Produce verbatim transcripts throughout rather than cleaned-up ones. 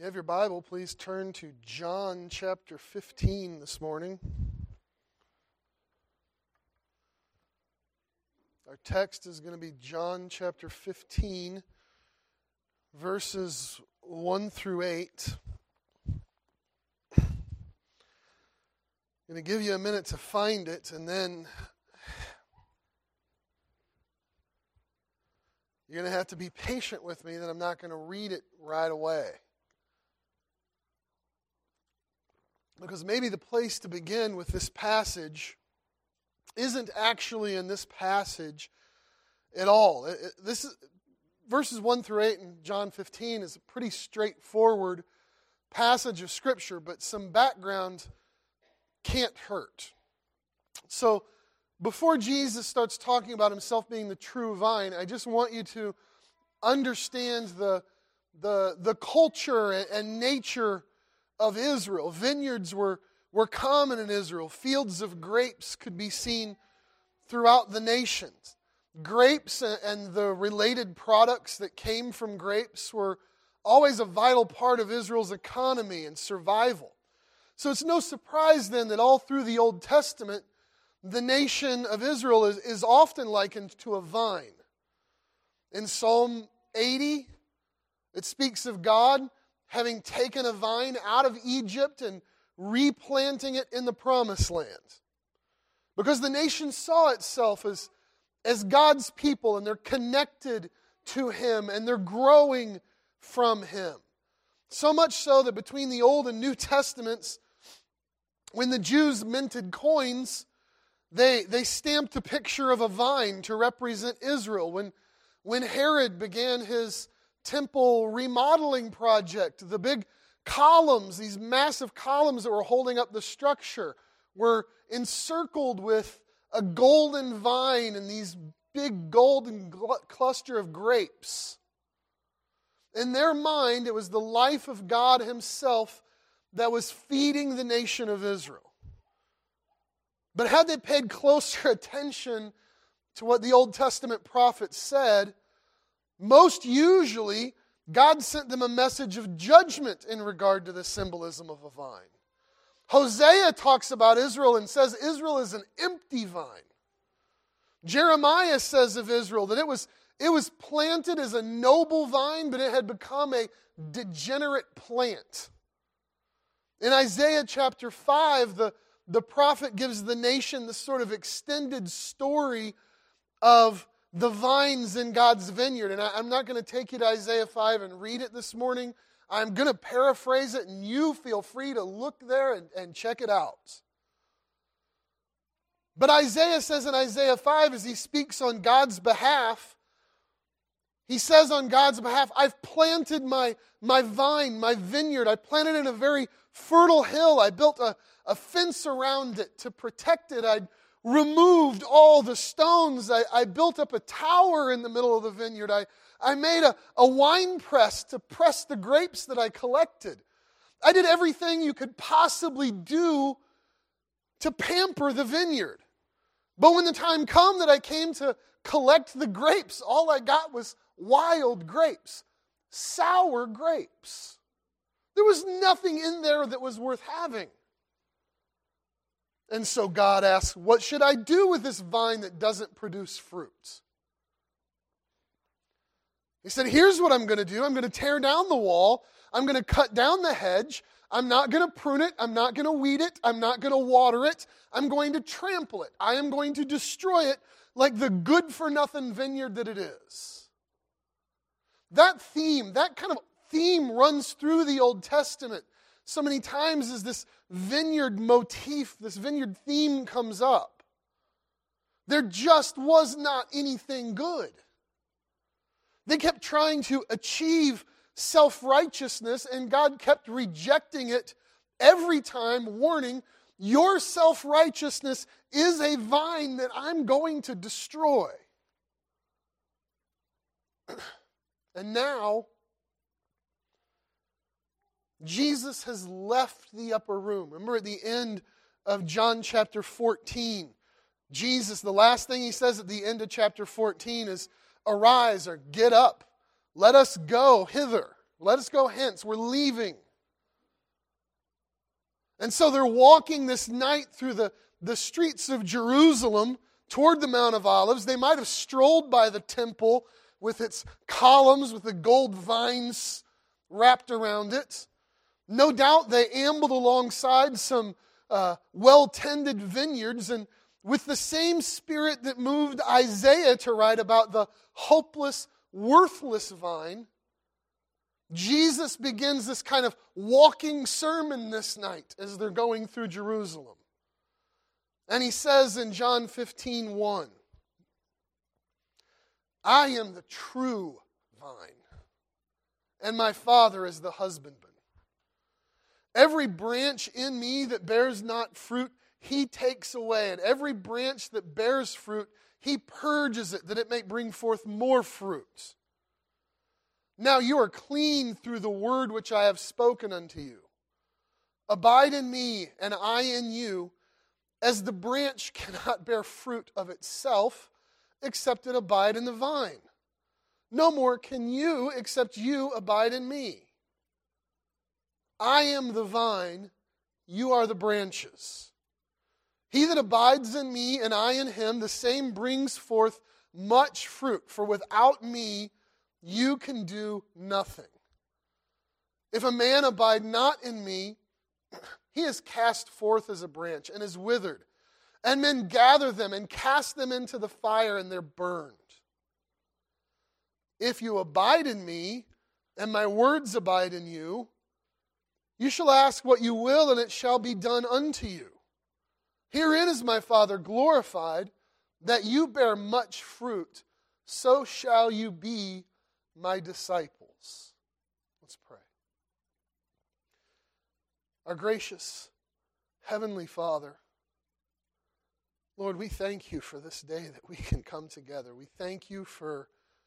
you have your Bible, please turn to John chapter fifteen this morning. Our text is going to be John chapter fifteen, verses one through eight. I'm going to give you a minute to find it, and then you're going to have to be patient with me that I'm not going to read it right away. Because maybe the place to begin with this passage isn't actually in this passage at all. It, it, this is, verses one through eight in John fifteen is a pretty straightforward passage of Scripture, but some background can't hurt. So, before Jesus starts talking about himself being the true vine, I just want you to understand the, the, the culture and, and nature of Israel. Vineyards were, were common in Israel. Fields of grapes could be seen throughout the nations. Grapes and the related products that came from grapes were always a vital part of Israel's economy and survival. So it's no surprise then that all through the Old Testament, the nation of Israel is, is often likened to a vine. In Psalm eighty, it speaks of God having taken a vine out of Egypt and replanting it in the Promised Land. Because the nation saw itself as, as God's people, and they're connected to Him, and they're growing from Him. So much so that between the Old and New Testaments, when the Jews minted coins, they, they stamped a picture of a vine to represent Israel. When, when Herod began his temple remodeling project, the big columns, these massive columns that were holding up the structure, were encircled with a golden vine and these big golden gl- cluster of grapes. In their mind, it was the life of God Himself that was feeding the nation of Israel. But had they paid closer attention to what the Old Testament prophets said, most usually, God sent them a message of judgment in regard to the symbolism of a vine. Hosea talks about Israel and says Israel is an empty vine. Jeremiah says of Israel that it was, it was planted as a noble vine, but it had become a degenerate plant. In Isaiah chapter five, the, the prophet gives the nation this sort of extended story of the vines in God's vineyard. And I, I'm not going to take you to Isaiah five and read it this morning. I'm going to paraphrase it, and you feel free to look there and, and check it out. But Isaiah says in Isaiah five, as he speaks on God's behalf, he says on God's behalf, I've planted my, my vine, my vineyard. I planted it in a very fertile hill. I built a, a fence around it to protect it. I'd removed all the stones. I, I built up a tower in the middle of the vineyard. I, I made a, a wine press to press the grapes that I collected. I did everything you could possibly do to pamper the vineyard. But when the time came that I came to collect the grapes, all I got was wild grapes, sour grapes. There was nothing in there that was worth having. And so God asks, what should I do with this vine that doesn't produce fruit? He said, here's what I'm going to do. I'm going to tear down the wall. I'm going to cut down the hedge. I'm not going to prune it. I'm not going to weed it. I'm not going to water it. I'm going to trample it. I am going to destroy it like the good-for-nothing vineyard that it is. That theme, that kind of theme runs through the Old Testament so many times as this vineyard motif, this vineyard theme comes up. There just was not anything good. They kept trying to achieve self-righteousness, and God kept rejecting it every time, warning, your self-righteousness is a vine that I'm going to destroy. And now, Jesus has left the upper room. Remember at the end of John chapter fourteen, Jesus, the last thing He says at the end of chapter fourteen is, arise or get up, let us go hither. Let us go hence. We're leaving. And so they're walking this night through the, the streets of Jerusalem toward the Mount of Olives. They might have strolled by the temple with its columns, with the gold vines wrapped around it. No doubt they ambled alongside some uh, well-tended vineyards, and with the same spirit that moved Isaiah to write about the hopeless, worthless vine, Jesus begins this kind of walking sermon this night as they're going through Jerusalem. And he says in John fifteen one, I am the true vine, and my Father is the husbandman. Every branch in me that bears not fruit, he takes away. And every branch that bears fruit, he purges it, that it may bring forth more fruit. Now you are clean through the word which I have spoken unto you. Abide in me, and I in you, as the branch cannot bear fruit of itself, except it abide in the vine. No more can you, except you abide in me. I am the vine, you are the branches. He that abides in me, and I in him, the same brings forth much fruit. For without me, you can do nothing. If a man abide not in me, he is cast forth as a branch and is withered. And men gather them and cast them into the fire, and they're burned. If you abide in me, and my words abide in you, you shall ask what you will, and it shall be done unto you. Herein is my Father glorified, that you bear much fruit, so shall you be my disciples. Let's pray. Our gracious Heavenly Father, Lord, we thank you for this day that we can come together. We thank you for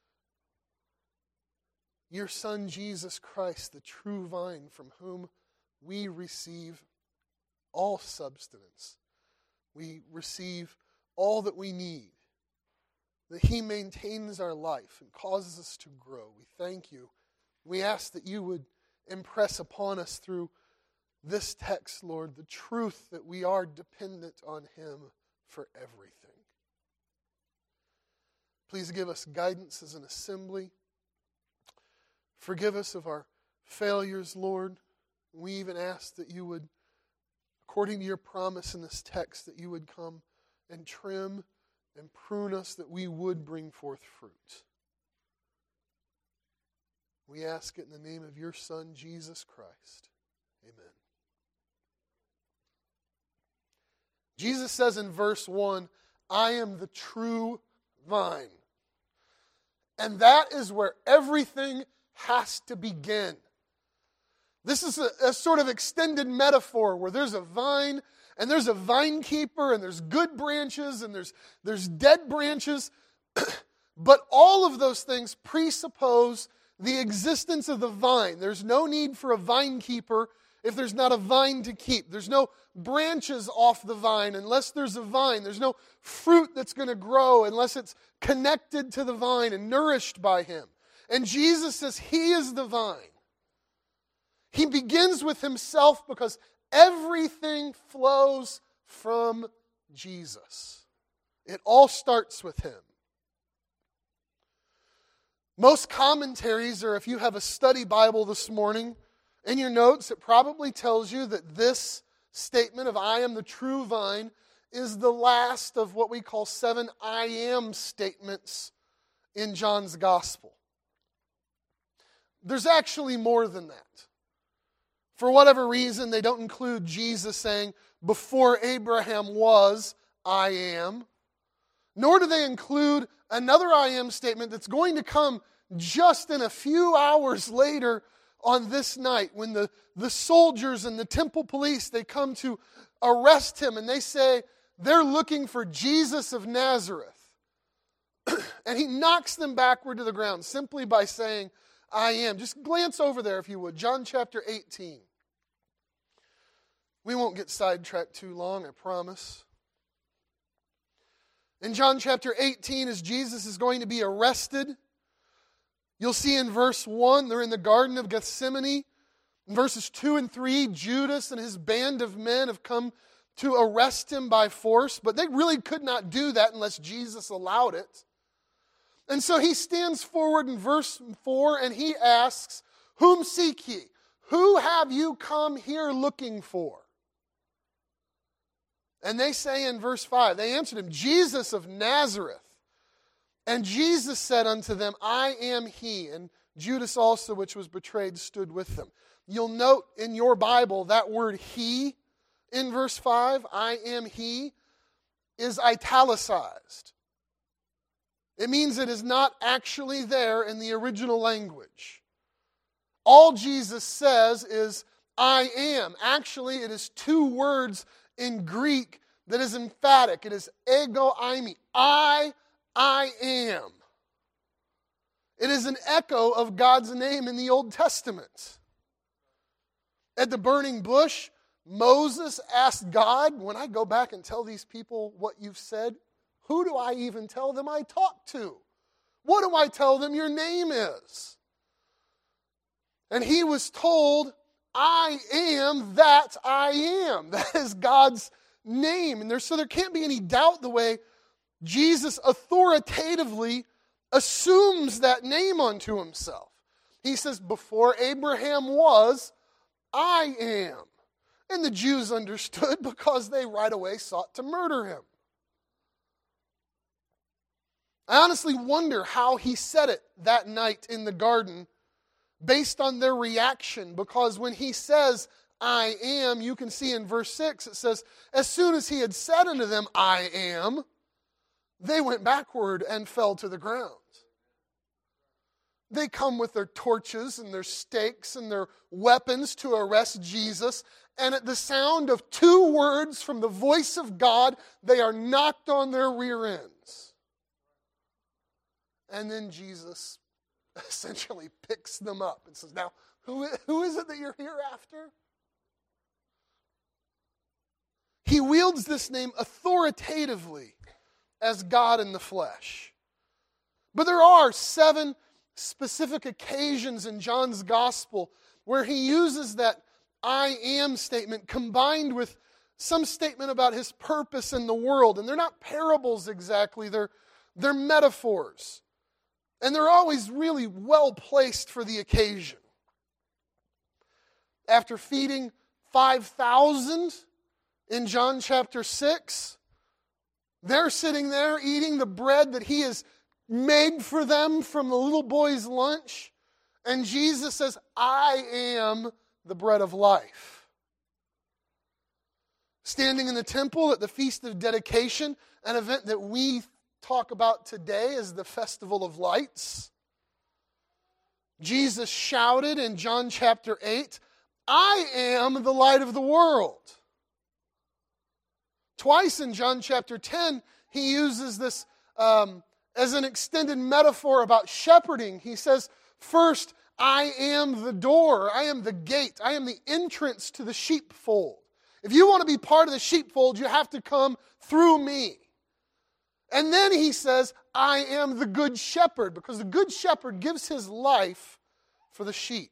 your Son, Jesus Christ, the true vine, from whom we receive all substance. We receive all that we need, that he maintains our life and causes us to grow. We thank you. We ask that you would impress upon us through this text, Lord, the truth that we are dependent on him for everything. Please give us guidance as an assembly. Forgive us of our failures, Lord. We even ask that you would, according to your promise in this text, that you would come and trim and prune us, that we would bring forth fruit. We ask it in the name of your Son, Jesus Christ. Amen. Jesus says in verse one, I am the true vine. And that is where everything has to begin. This is a, a sort of extended metaphor where there's a vine and there's a vine keeper and there's good branches and there's, there's dead branches. But all of those things presuppose the existence of the vine. There's no need for a vine keeper if there's not a vine to keep. There's no branches off the vine unless there's a vine. There's no fruit that's going to grow unless it's connected to the vine and nourished by him. And Jesus says he is the vine. He begins with himself because everything flows from Jesus. It all starts with him. Most commentaries, or if you have a study Bible this morning, in your notes, it probably tells you that this statement of I am the true vine is the last of what we call seven I am statements in John's gospel. There's actually more than that. For whatever reason, they don't include Jesus saying, before Abraham was, I am. Nor do they include another I am statement that's going to come just in a few hours later on this night when the, the soldiers and the temple police, they come to arrest him and they say they're looking for Jesus of Nazareth. And he knocks them backward to the ground simply by saying, I am. Just glance over there if you would. John chapter eighteen. We won't get sidetracked too long, I promise. In John chapter eighteen, as Jesus is going to be arrested, You'll see in verse one, they're in the Garden of Gethsemane. In verses two and three, Judas and his band of men have come to arrest him by force, but they really could not do that unless Jesus allowed it. And so he stands forward in verse four and he asks, "Whom seek ye? Who have you come here looking for?" And they say in verse five, they answered him, "Jesus of Nazareth." And Jesus said unto them, "I am he." And Judas also, which was betrayed, stood with them. You'll note in your Bible that word "he" in verse five, "I am he," is italicized. It means it is not actually there in the original language. All Jesus says is, "I am." Actually, it is two words in Greek that is emphatic. It is ego eimi. I, I am. It is an echo of God's name in the Old Testament. At the burning bush, Moses asked God, "When I go back and tell these people what you've said, who do I even tell them I talked to? What do I tell them your name is?" And he was told, "I am that I am." That is God's name. And there, so there can't be any doubt the way Jesus authoritatively assumes that name unto himself. He says, "Before Abraham was, I am." And the Jews understood because they right away sought to murder him. I honestly wonder how he said it that night in the garden based on their reaction, because when he says, "I am," you can see in verse six, it says, "As soon as he had said unto them, I am, they went backward and fell to the ground." They come with their torches and their stakes and their weapons to arrest Jesus, and at the sound of two words from the voice of God, they are knocked on their rear ends. And then Jesus essentially picks them up and says, "Now, who, who is it that you're here after?" He wields this name authoritatively as God in the flesh. But there are seven specific occasions in John's gospel where he uses that "I am" statement combined with some statement about his purpose in the world. And they're not parables exactly, they're, they're metaphors. And they're always really well placed for the occasion. After feeding five thousand in John chapter six, they're sitting there eating the bread that he has made for them from the little boy's lunch. And Jesus says, "I am the bread of life." Standing in the temple at the Feast of Dedication, an event that we talk about today as the Festival of Lights, Jesus shouted in John chapter eight, "I am the light of the world." Twice in John chapter ten, he uses this um, as an extended metaphor about shepherding. He says, first, "I am the door, I am the gate, I am the entrance to the sheepfold." If you want to be part of the sheepfold, you have to come through me. And then he says, "I am the good shepherd," because the good shepherd gives his life for the sheep.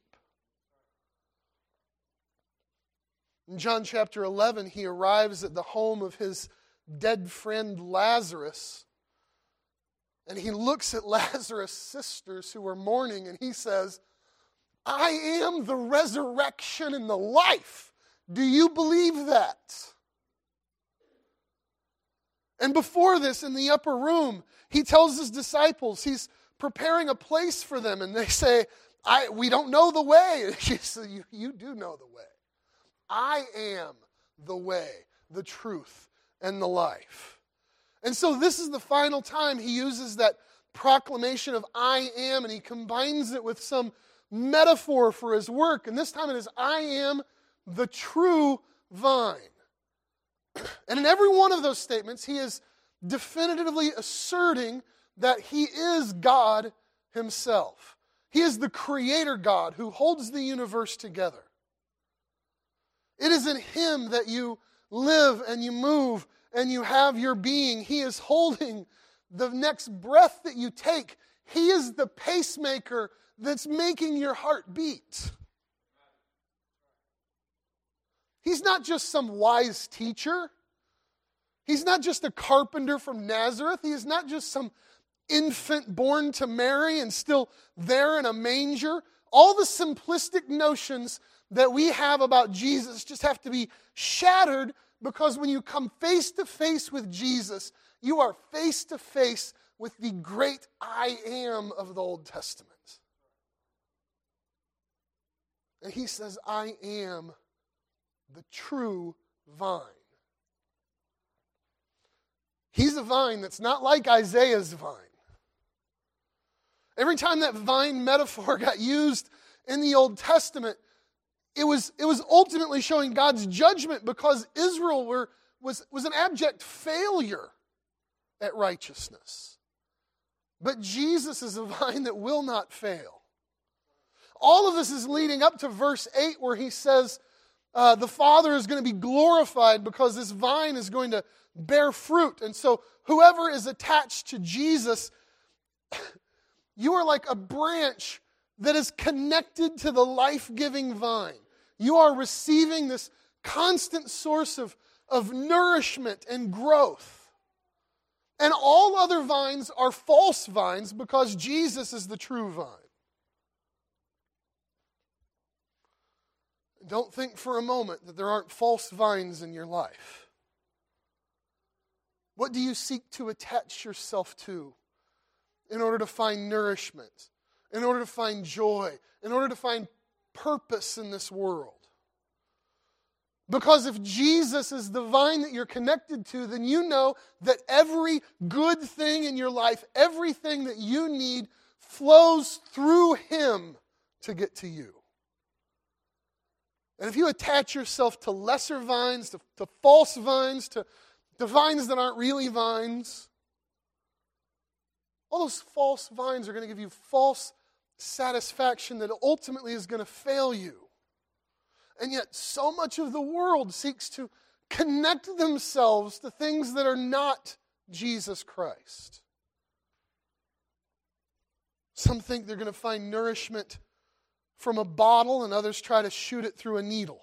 In John chapter eleven, he arrives at the home of his dead friend Lazarus. And he looks at Lazarus' sisters who are mourning, and he says, "I am the resurrection and the life. Do you believe that?" And before this, in the upper room, he tells his disciples he's preparing a place for them. And they say, I, we don't know the way. And he says, you, you do know the way. I am the way, the truth, and the life. And so this is the final time he uses that proclamation of "I am," and he combines it with some metaphor for his work. And this time it is, "I am the true vine." And in every one of those statements, he is definitively asserting that he is God himself. He is the creator God who holds the universe together. It is in him that you live and you move and you have your being. He is holding the next breath that you take. He is the pacemaker that's making your heart beat. He's not just some wise teacher. He's not just a carpenter from Nazareth. He is not just some infant born to Mary and still there in a manger. All the simplistic notions that we have about Jesus just have to be shattered, because when you come face to face with Jesus, you are face to face with the great I am of the Old Testament. And he says, I am the true vine. He's a vine that's not like Isaiah's vine. Every time that vine metaphor got used in the Old Testament, it was, it was ultimately showing God's judgment, because Israel were, was, was an abject failure at righteousness. But Jesus is a vine that will not fail. All of this is leading up to verse eight, where he says uh, the Father is going to be glorified because this vine is going to bear fruit. And so whoever is attached to Jesus, you are like a branch that is connected to the life-giving vine. You are receiving this constant source of, of nourishment and growth. And all other vines are false vines, because Jesus is the true vine. Don't think for a moment that there aren't false vines in your life. What do you seek to attach yourself to in order to find nourishment, in order to find joy, in order to find purpose in this world? Because if Jesus is the vine that you're connected to, then you know that every good thing in your life, everything that you need, flows through Him to get to you. And if you attach yourself to lesser vines, to, to false vines, to, to vines that aren't really vines, all those false vines are going to give you false satisfaction that ultimately is going to fail you. And yet so much of the world seeks to connect themselves to things that are not Jesus Christ. Some think they're going to find nourishment from a bottle, and others try to shoot it through a needle.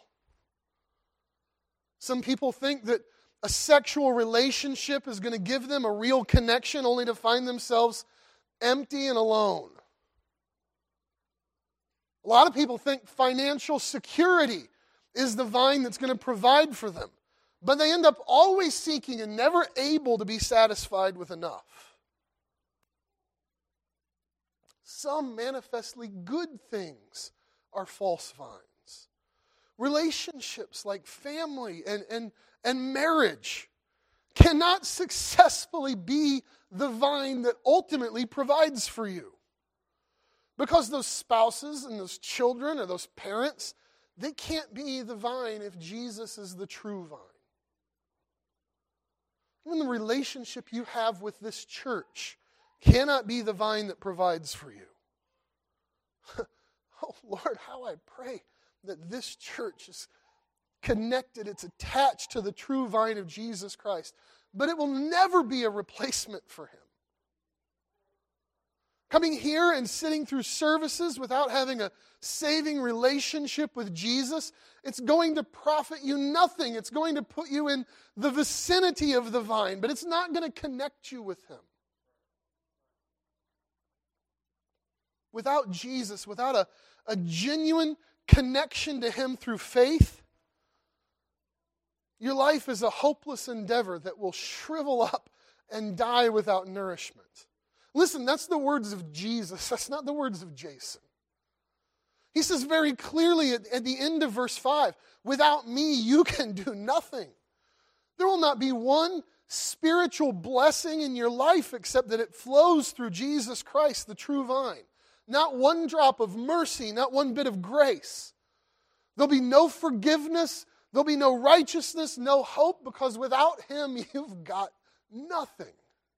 Some people think that a sexual relationship is going to give them a real connection, only to find themselves empty and alone. A lot of people think financial security is the vine that's going to provide for them, but they end up always seeking and never able to be satisfied with enough. Some manifestly good things are false vines. Relationships like family and, and, and marriage cannot successfully be the vine that ultimately provides for you. Because those spouses and those children or those parents, they can't be the vine if Jesus is the true vine. Even the relationship you have with this church cannot be the vine that provides for you. Oh Lord, how I pray that this church is connected, it's attached to the true vine of Jesus Christ. But it will never be a replacement for Him. Coming here and sitting through services without having a saving relationship with Jesus, it's going to profit you nothing. It's going to put you in the vicinity of the vine, but it's not going to connect you with Him. Without Jesus, without a, a genuine connection to Him through faith, your life is a hopeless endeavor that will shrivel up and die without nourishment. Listen, that's the words of Jesus. That's not the words of Jason. He says very clearly at, at the end of verse five, without me you can do nothing. There will not be one spiritual blessing in your life except that it flows through Jesus Christ, the true vine. Not one drop of mercy, not one bit of grace. There'll be no forgiveness, there'll be no righteousness, no hope, because without Him you've got nothing.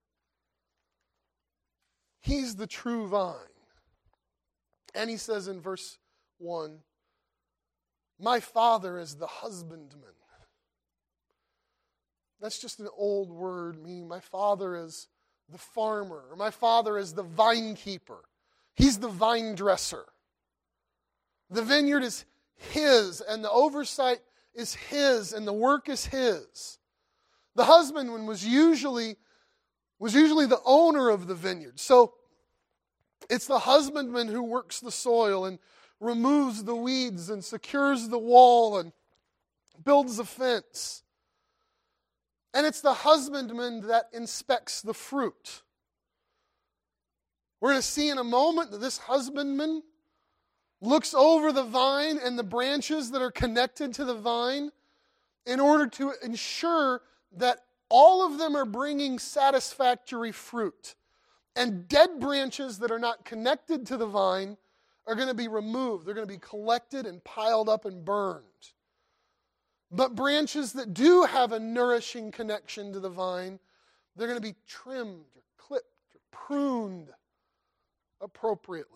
He's the true vine. And he says in verse one, my Father is the husbandman. That's just an old word meaning my Father is the farmer, or my Father is the vine keeper. He's the vine dresser. The vineyard is His, and the oversight is His, and the work is His. The husbandman was usually, was usually the owner of the vineyard. So it's the husbandman who works the soil and removes the weeds and secures the wall and builds the fence. And it's the husbandman that inspects the fruit. We're going to see in a moment that this husbandman looks over the vine and the branches that are connected to the vine in order to ensure that all of them are bringing satisfactory fruit. And dead branches that are not connected to the vine are going to be removed. They're going to be collected and piled up and burned. But branches that do have a nourishing connection to the vine, they're going to be trimmed or clipped or pruned appropriately.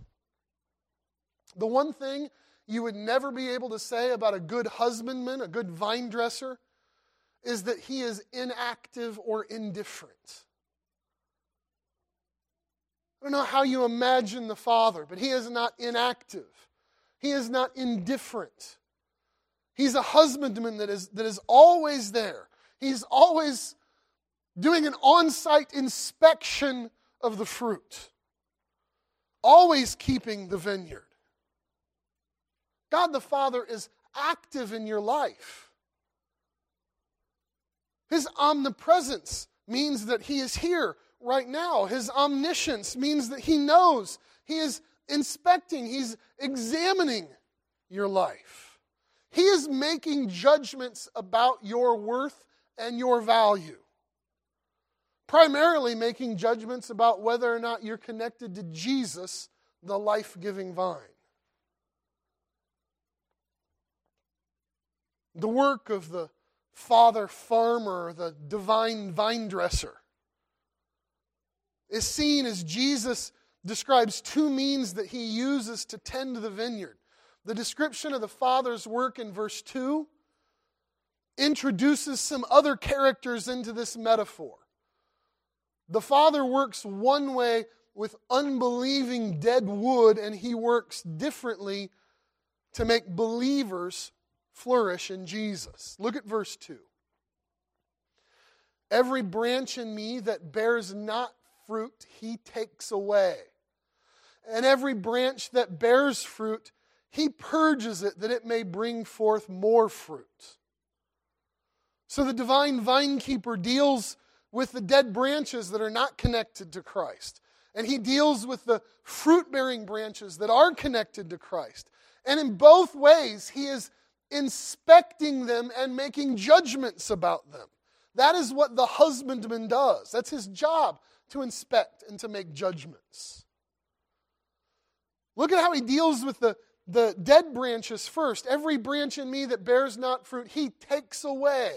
The one thing you would never be able to say about a good husbandman, a good vine dresser, is that he is inactive or indifferent. I don't know how you imagine the Father, but He is not inactive. He is not indifferent. He's a husbandman that is, that is always there. He's always doing an on-site inspection of the fruit. Always keeping the vineyard. God the Father is active in your life. His omnipresence means that He is here right now. His omniscience means that He knows. He is inspecting. He's examining your life. He is making judgments about your worth and your value. Primarily making judgments about whether or not you're connected to Jesus, the life-giving vine. The work of the Father farmer, the divine vine dresser, is seen as Jesus describes two means that He uses to tend the vineyard. The description of the Father's work in verse two introduces some other characters into this metaphor. The Father works one way with unbelieving dead wood, and He works differently to make believers flourish in Jesus. Look at verse two. Every branch in me that bears not fruit, He takes away. And every branch that bears fruit, He purges it that it may bring forth more fruit. So the divine vine keeper deals with the dead branches that are not connected to Christ. And He deals with the fruit-bearing branches that are connected to Christ. And in both ways, He is inspecting them and making judgments about them. That is what the husbandman does. That's his job, to inspect and to make judgments. Look at how He deals with the, the dead branches first. Every branch in me that bears not fruit, He takes away.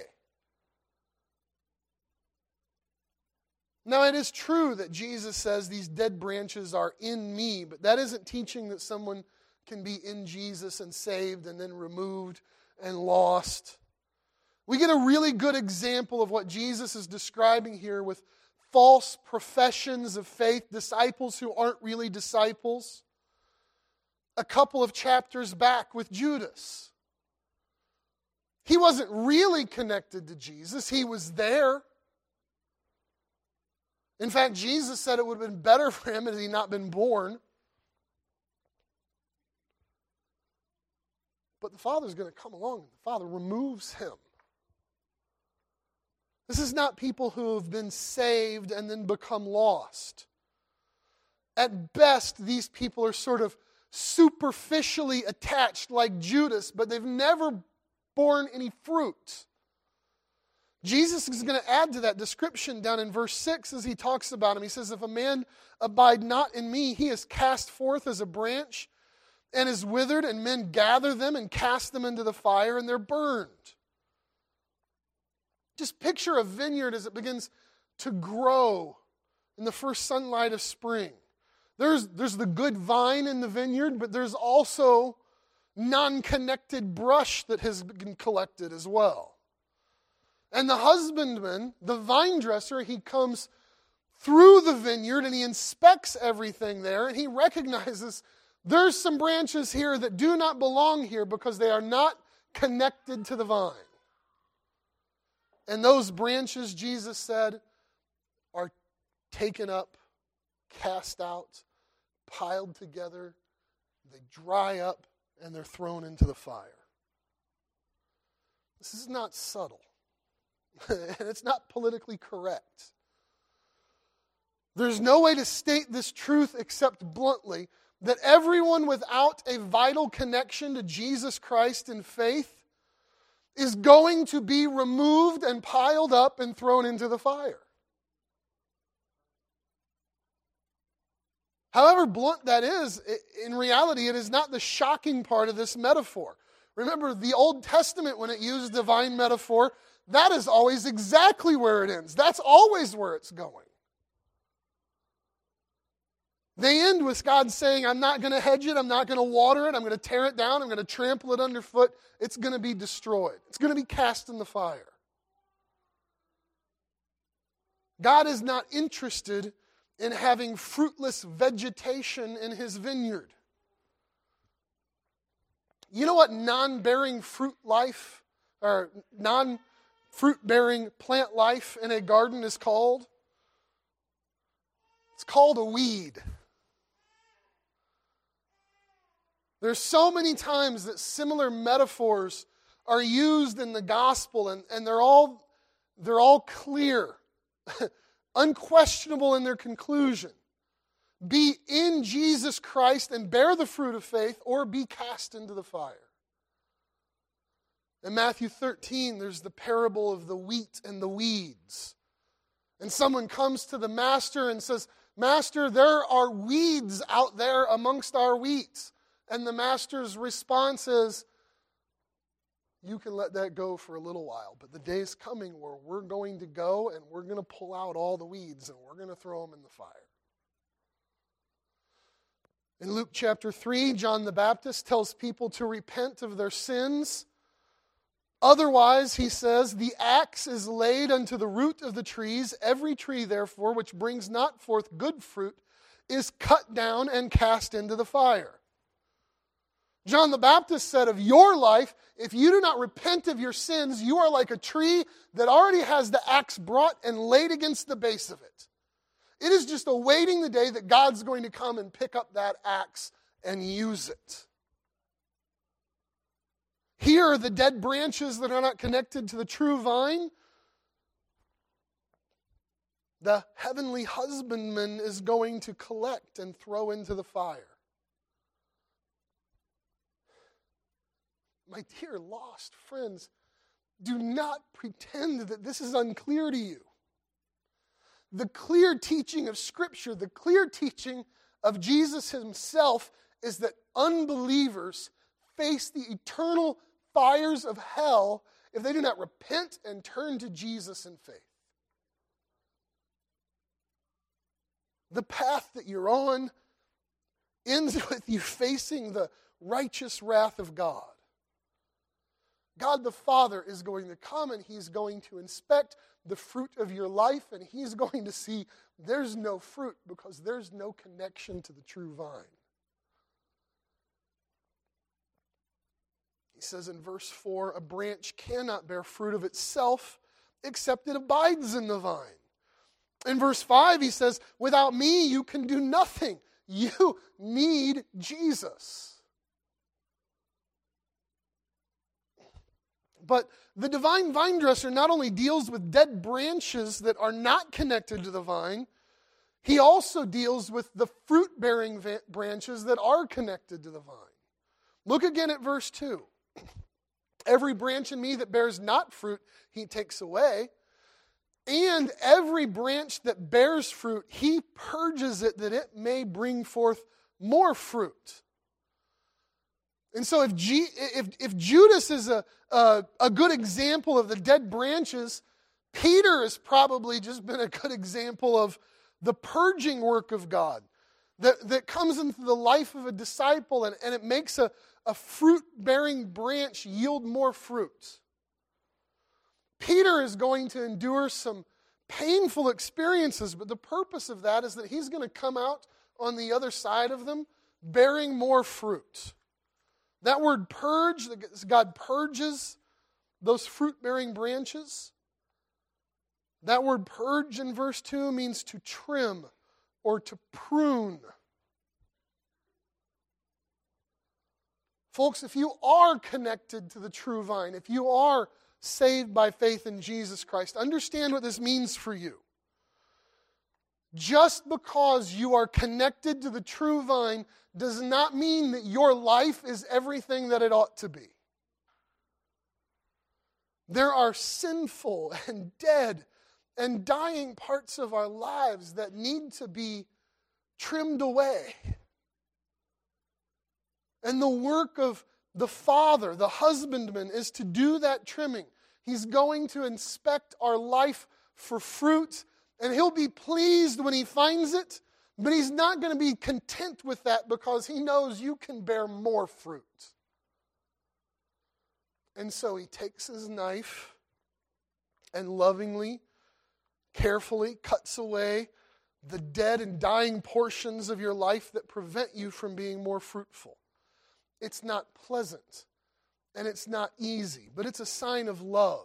Now, it is true that Jesus says these dead branches are in me, but that isn't teaching that someone can be in Jesus and saved and then removed and lost. We get a really good example of what Jesus is describing here with false professions of faith, disciples who aren't really disciples. A couple of chapters back with Judas. He wasn't really connected to Jesus. He was there. In fact, Jesus said it would have been better for him had he not been born. But the Father's going to come along, and the Father removes him. This is not people who have been saved and then become lost. At best, these people are sort of superficially attached like Judas, but they've never borne any fruit. Jesus is going to add to that description down in verse six as He talks about him. He says, if a man abide not in me, he is cast forth as a branch and is withered, and men gather them and cast them into the fire, and they're burned. Just picture a vineyard as it begins to grow in the first sunlight of spring. There's, there's the good vine in the vineyard, but there's also non-connected brush that has been collected as well. And the husbandman, the vine dresser, he comes through the vineyard and he inspects everything there and he recognizes there's some branches here that do not belong here because they are not connected to the vine. And those branches, Jesus said, are taken up, cast out, piled together, they dry up, and they're thrown into the fire. This is not subtle, and it's not politically correct. There's no way to state this truth except bluntly, that everyone without a vital connection to Jesus Christ in faith is going to be removed and piled up and thrown into the fire. However blunt that is, in reality, it is not the shocking part of this metaphor. Remember, the Old Testament, when it used divine metaphor, that is always exactly where it ends. That's always where it's going. They end with God saying, I'm not going to hedge it, I'm not going to water it, I'm going to tear it down, I'm going to trample it underfoot. It's going to be destroyed. It's going to be cast in the fire. God is not interested in having fruitless vegetation in his vineyard. You know what non-bearing fruit life, or non-fruit-bearing plant life in a garden is called? It's called a weed. There's so many times that similar metaphors are used in the gospel, and, and they're all they're all clear, unquestionable in their conclusion. Be in Jesus Christ and bear the fruit of faith, or be cast into the fire. In Matthew thirteen, there's the parable of the wheat and the weeds. And someone comes to the master and says, Master, there are weeds out there amongst our wheat. And the master's response is, you can let that go for a little while, but the day's coming where we're going to go and we're going to pull out all the weeds and we're going to throw them in the fire. In Luke chapter three, John the Baptist tells people to repent of their sins. Otherwise, he says, the axe is laid unto the root of the trees. Every tree, therefore, which brings not forth good fruit, is cut down and cast into the fire. John the Baptist said of your life, if you do not repent of your sins, you are like a tree that already has the axe brought and laid against the base of it. It is just awaiting the day that God's going to come and pick up that axe and use it. Here are the dead branches that are not connected to the true vine. The heavenly husbandman is going to collect and throw into the fire. My dear lost friends, do not pretend that this is unclear to you. The clear teaching of Scripture, the clear teaching of Jesus himself is that unbelievers face the eternal fires of hell if they do not repent and turn to Jesus in faith. The path that you're on ends with you facing the righteous wrath of God. God the Father is going to come and he's going to inspect the fruit of your life, and he's going to see there's no fruit because there's no connection to the true vine. He says in verse four, a branch cannot bear fruit of itself except it abides in the vine. In verse five, he says, without me you can do nothing. You need Jesus. But the divine vine dresser not only deals with dead branches that are not connected to the vine, he also deals with the fruit-bearing va- branches that are connected to the vine. Look again at verse two. Every branch in me that bears not fruit, he takes away. And every branch that bears fruit, he purges it that it may bring forth more fruit. And so if, G, if, if Judas is a, a, a good example of the dead branches, Peter has probably just been a good example of the purging work of God that, that comes into the life of a disciple, and, and it makes a, a fruit-bearing branch yield more fruit. Peter is going to endure some painful experiences, but the purpose of that is that he's going to come out on the other side of them bearing more fruit. That word purge, God purges those fruit-bearing branches. That word purge in verse two means to trim or to prune. Folks, if you are connected to the true vine, if you are saved by faith in Jesus Christ, understand what this means for you. Just because you are connected to the true vine does not mean that your life is everything that it ought to be. There are sinful and dead and dying parts of our lives that need to be trimmed away. And the work of the father, the husbandman, is to do that trimming. He's going to inspect our life for fruit, and he'll be pleased when he finds it, but he's not going to be content with that because he knows you can bear more fruit. And so he takes his knife and lovingly, carefully cuts away the dead and dying portions of your life that prevent you from being more fruitful. It's not pleasant, and it's not easy, but it's a sign of love.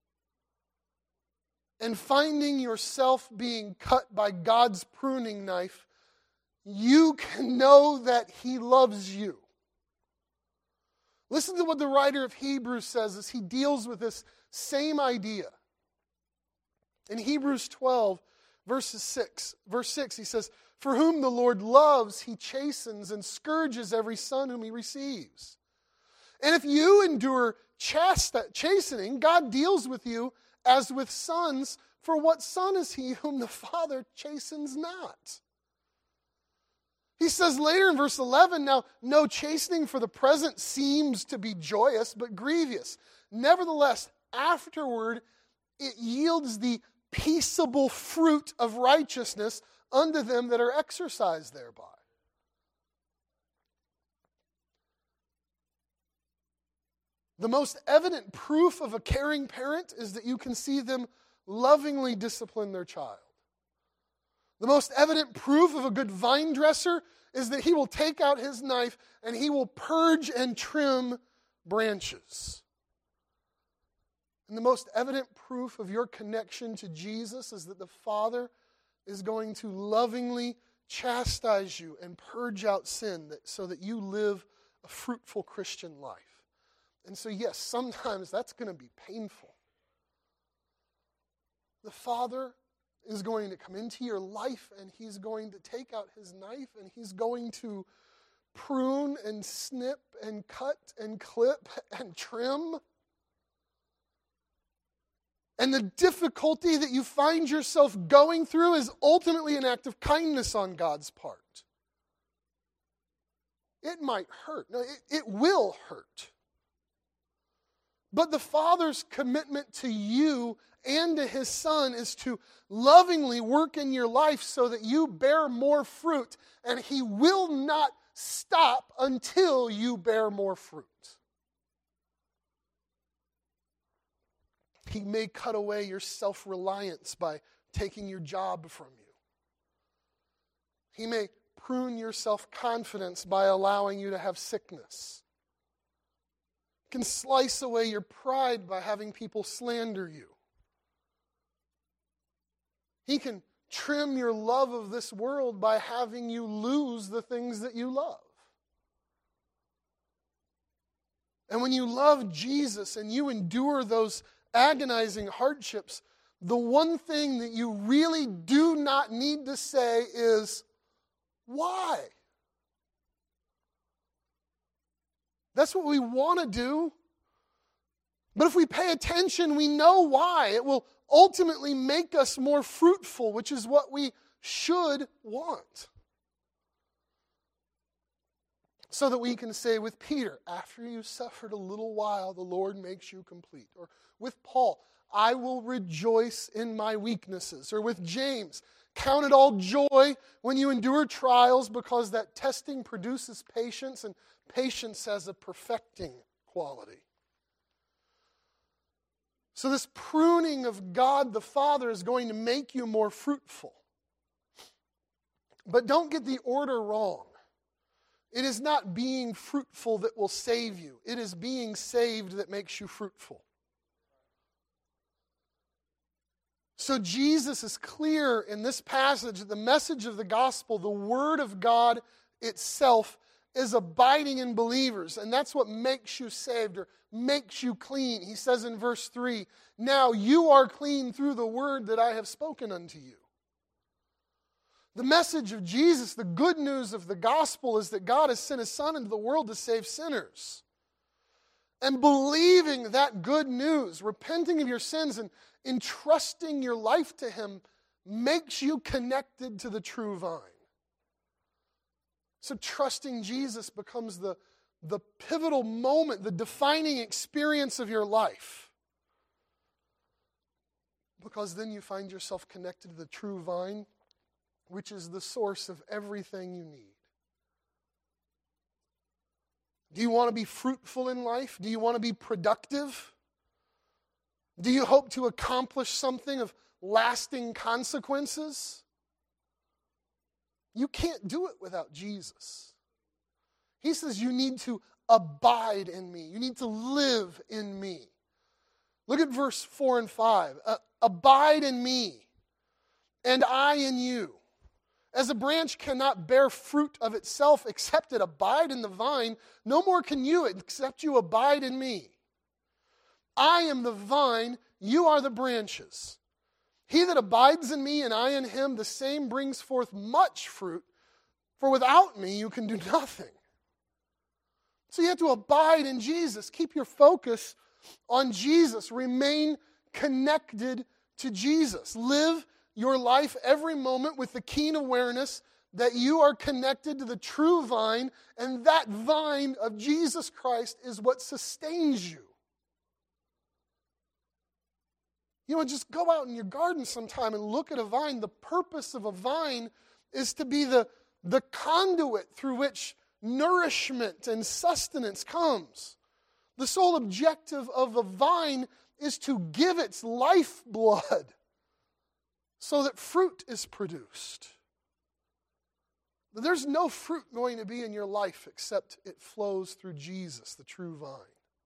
And finding yourself being cut by God's pruning knife, you can know that he loves you. Listen to what the writer of Hebrews says as he deals with this same idea. In Hebrews twelve, verses six, verse six, he says, "For whom the Lord loves, he chastens and scourges every son whom he receives. And if you endure chast- chastening, God deals with you as with sons, for what son is he whom the Father chastens not?" He says later in verse eleven, "Now no chastening for the present seems to be joyous, but grievous. Nevertheless, afterward it yields the peaceable fruit of righteousness unto them that are exercised thereby." The most evident proof of a caring parent is that you can see them lovingly discipline their child. The most evident proof of a good vine dresser is that he will take out his knife and he will purge and trim branches. And the most evident proof of your connection to Jesus is that the Father is going to lovingly chastise you and purge out sin that, so that you live a fruitful Christian life. And so yes, sometimes that's going to be painful. The Father is going to come into your life and he's going to take out his knife and he's going to prune and snip and cut and clip and trim. And the difficulty that you find yourself going through is ultimately an act of kindness on God's part. It might hurt. No, it, it will hurt. But the Father's commitment to you and to his Son is to lovingly work in your life so that you bear more fruit, and he will not stop until you bear more fruit. He may cut away your self-reliance by taking your job from you. He may prune your self-confidence by allowing you to have sickness. He can slice away your pride by having people slander you. He can trim your love of this world by having you lose the things that you love. And when you love Jesus and you endure those agonizing hardships, the one thing that you really do not need to say is, why? That's what we want to do. But if we pay attention, we know why. It will ultimately make us more fruitful, which is what we should want. So that we can say with Peter, after you suffered a little while, the Lord makes you complete. Or with Paul, I will rejoice in my weaknesses. Or with James, count it all joy when you endure trials, because that testing produces patience, and patience has a perfecting quality. So this pruning of God the Father is going to make you more fruitful. But don't get the order wrong. It is not being fruitful that will save you. It is being saved that makes you fruitful. So Jesus is clear in this passage that the message of the gospel, the Word of God itself, is abiding in believers. And that's what makes you saved or makes you clean. He says in verse three, "Now you are clean through the word that I have spoken unto you." The message of Jesus, the good news of the gospel, is that God has sent His Son into the world to save sinners. And believing that good news, repenting of your sins and entrusting your life to Him, makes you connected to the true vine. So trusting Jesus becomes the, the pivotal moment, the defining experience of your life. Because then you find yourself connected to the true vine, which is the source of everything you need. Do you want to be fruitful in life? Do you want to be productive? Do you hope to accomplish something of lasting consequences? You can't do it without Jesus. He says you need to abide in me. You need to live in me. Look at verse four and five. Uh, abide in me, and I in you. As a branch cannot bear fruit of itself except it abide in the vine, no more can you except you abide in me. I am the vine, you are the branches. He that abides in me and I in him, the same brings forth much fruit, for without me you can do nothing. So you have to abide in Jesus. Keep your focus on Jesus. Remain connected to Jesus. Live your life every moment with the keen awareness that you are connected to the true vine, and that vine of Jesus Christ is what sustains you. You know, just go out in your garden sometime and look at a vine. The purpose of a vine is to be the, the conduit through which nourishment and sustenance comes. The sole objective of a vine is to give its lifeblood so that fruit is produced. But there's no fruit going to be in your life except it flows through Jesus, the true vine.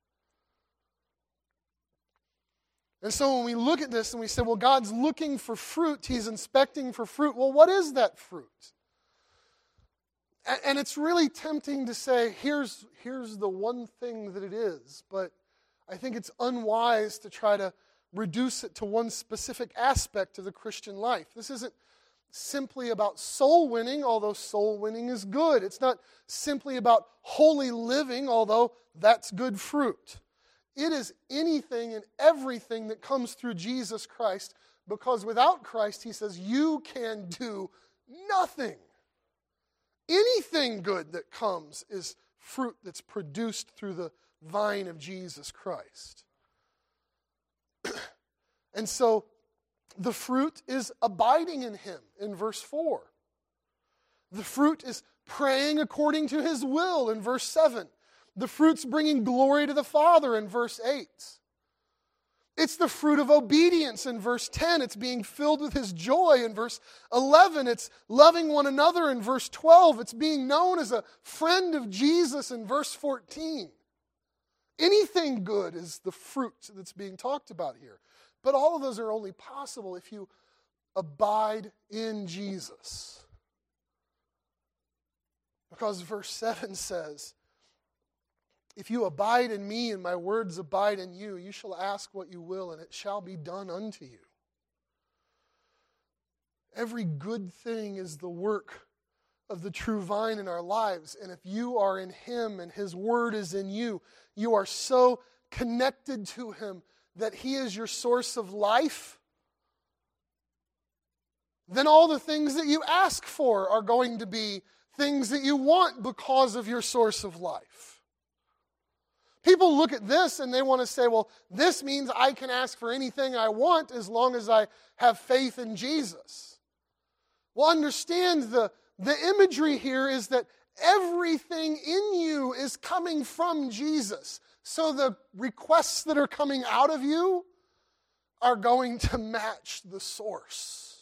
And so when we look at this and we say, well, God's looking for fruit, He's inspecting for fruit. Well, what is that fruit? And it's really tempting to say, here's, here's the one thing that it is. But I think it's unwise to try to reduce it to one specific aspect of the Christian life. This isn't simply about soul winning, although soul winning is good. It's not simply about holy living, although that's good fruit. It is anything and everything that comes through Jesus Christ, because without Christ, He says, you can do nothing. Anything good that comes is fruit that's produced through the vine of Jesus Christ. And so the fruit is abiding in Him in verse four. The fruit is praying according to His will in verse seven. The fruit's bringing glory to the Father in verse eight. It's the fruit of obedience in verse ten. It's being filled with His joy in verse eleven. It's loving one another in verse twelve. It's being known as a friend of Jesus in verse fourteen. Anything good is the fruit that's being talked about here. But all of those are only possible if you abide in Jesus. Because verse seven says, if you abide in me and my words abide in you, you shall ask what you will, and it shall be done unto you. Every good thing is the work of the true vine in our lives. And if you are in Him and His word is in you, you are so connected to Him that He is your source of life, then all the things that you ask for are going to be things that you want because of your source of life. People look at this and they want to say, well, this means I can ask for anything I want as long as I have faith in Jesus. Well, understand the, the imagery here is that everything in you is coming from Jesus. So the requests that are coming out of you are going to match the source.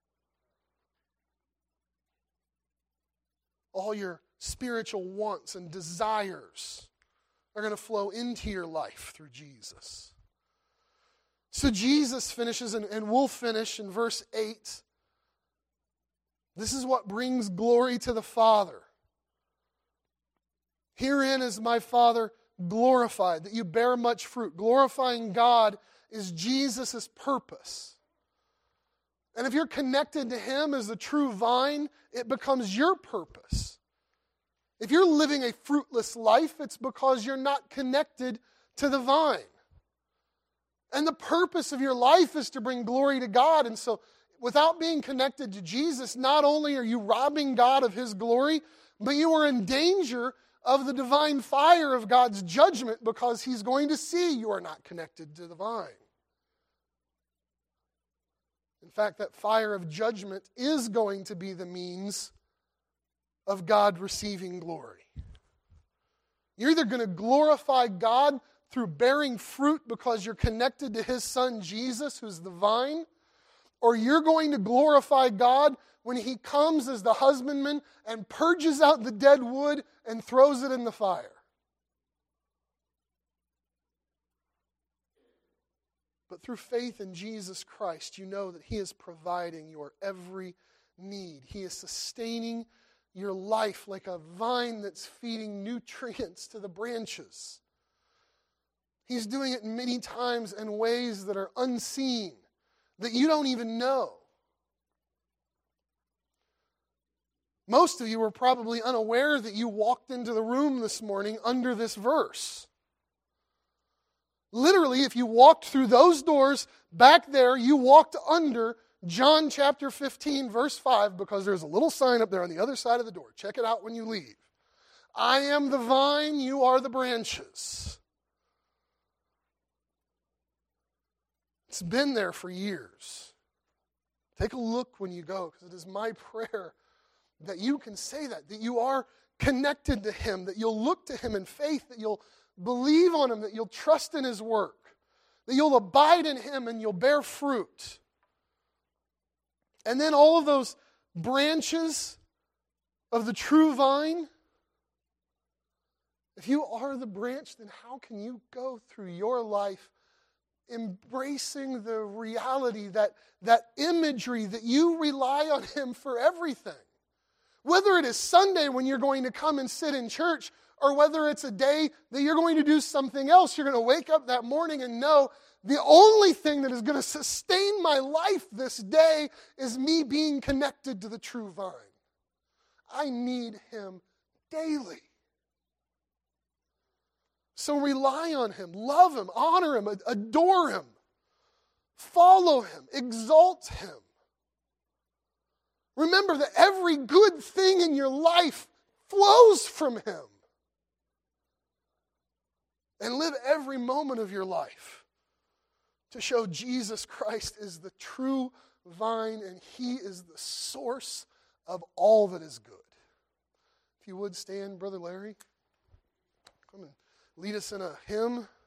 All your spiritual wants and desires are going to flow into your life through Jesus. So Jesus finishes, and, and we'll finish in verse eight. This is what brings glory to the Father. Herein is my Father glorified, that you bear much fruit. Glorifying God is Jesus' purpose. And if you're connected to Him as the true vine, it becomes your purpose. If you're living a fruitless life, it's because you're not connected to the vine. And the purpose of your life is to bring glory to God. And so without being connected to Jesus, not only are you robbing God of His glory, but you are in danger of the divine fire of God's judgment because He's going to see you are not connected to the vine. In fact, that fire of judgment is going to be the means of God receiving glory. You're either going to glorify God through bearing fruit because you're connected to His Son Jesus, who's the vine, or you're going to glorify God when He comes as the husbandman and purges out the dead wood and throws it in the fire. But through faith in Jesus Christ, you know that He is providing your every need. He is sustaining your life like a vine that's feeding nutrients to the branches. He's doing it many times in ways that are unseen, that you don't even know. Most of you are probably unaware that you walked into the room this morning under this verse. Literally, if you walked through those doors back there, you walked under John chapter fifteen, verse five, because there's a little sign up there on the other side of the door. Check it out when you leave. I am the vine, you are the branches. It's been there for years. Take a look when you go, because it is my prayer that you can say that, that you are connected to Him, that you'll look to Him in faith, that you'll believe on Him, that you'll trust in His work, that you'll abide in Him and you'll bear fruit. And then all of those branches of the true vine, if you are the branch, then how can you go through your life embracing the reality, that, that imagery that you rely on Him for everything? Whether it is Sunday when you're going to come and sit in church, or whether it's a day that you're going to do something else, you're going to wake up that morning and know the only thing that is going to sustain my life this day is me being connected to the true vine. I need Him daily. So rely on Him, love Him, honor Him, adore Him, follow Him, exalt Him. Remember that every good thing in your life flows from Him. And live every moment of your life to show Jesus Christ is the true vine and He is the source of all that is good. If you would stand, Brother Larry, come and lead us in a hymn.